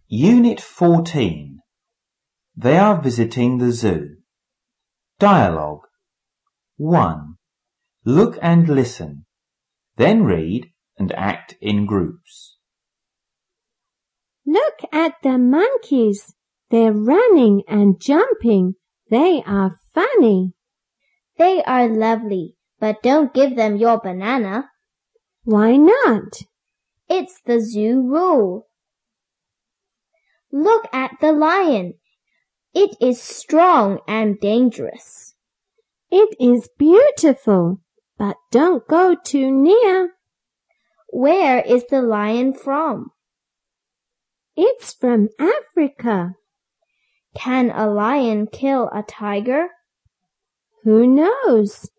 Unit 14. They are visiting the zoo. Dialogue. 1. Look and listen. Then read and act in groups. Look at the monkeys. They're running and jumping. They are funny. They are lovely, but don't give them your banana. Why not? It's the zoo rule. Look at the lion. It is strong and dangerous. It is beautiful, but don't go too near. Where is the lion from? It's from Africa. Can a lion kill a tiger? Who knows?